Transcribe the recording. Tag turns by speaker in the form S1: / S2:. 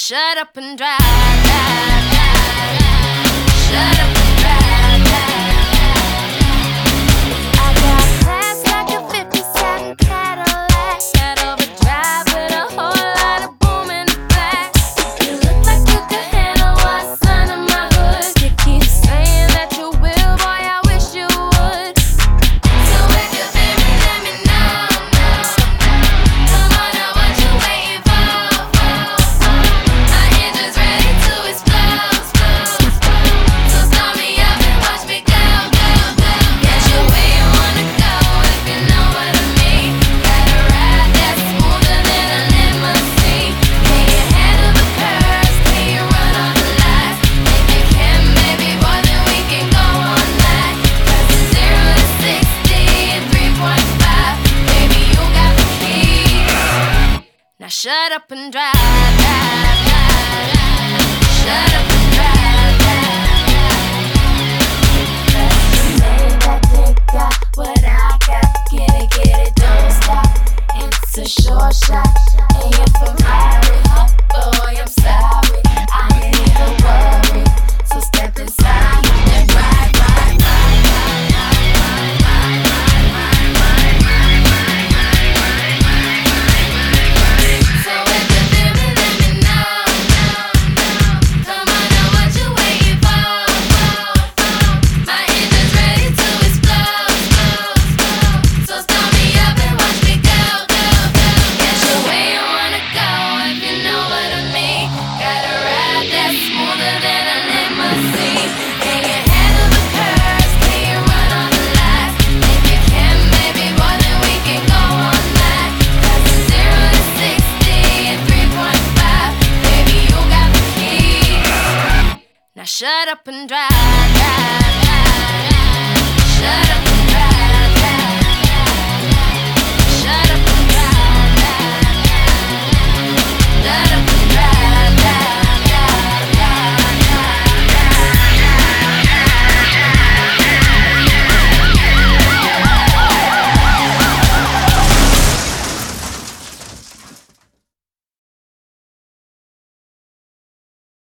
S1: shut up and drive, drive, drive, drive. Shut up and drive, drive, drive. I got class like a 57 Cadillac, got overdrive with a whole lot of boom in the back. You look like you could handle what's under my hood. You keep saying that you will, boy, I wish you would. So if you feel me, let me know, come on now, what you waiting for? My engine's ready to explode, so start me up and watch me go, go, go. Get you where you wanna go, if you know what I mean. Got a ride that's smoother than a limousine. Can you handle the curves? Can you run all the lights? If you can, baby boy, then we can go all night. 'Cause it's 0 to 60 in 3.5. Baby, you got the keys. Now shut up and drive, drive, drive, drive. Shut up and drive, drive, drive. That dick got what I got. Get it, don't stop. It's a short shot, and you're from Harry. Oh boy, I'm sorry, I ain't even worried. So step inside and ride, ride, ride, ride, ride, ride, ride, ride, ride, ride, ride, ride. So if you feel me, let me know, come on now, what you waiting for? My engine's ready to explode, so start me up and watch me go, go, go. Get you where you wanna go, if you know what I mean. Got a ride that's smoother than a limousine. Can you handle the curves? Can you run all the lights? If you can, baby boy, then we can go all night. 'Cause it's 0 to 60 in 3.5. Baby, you got the keys. Now shut up and drive, drive, drive, drive. Shut up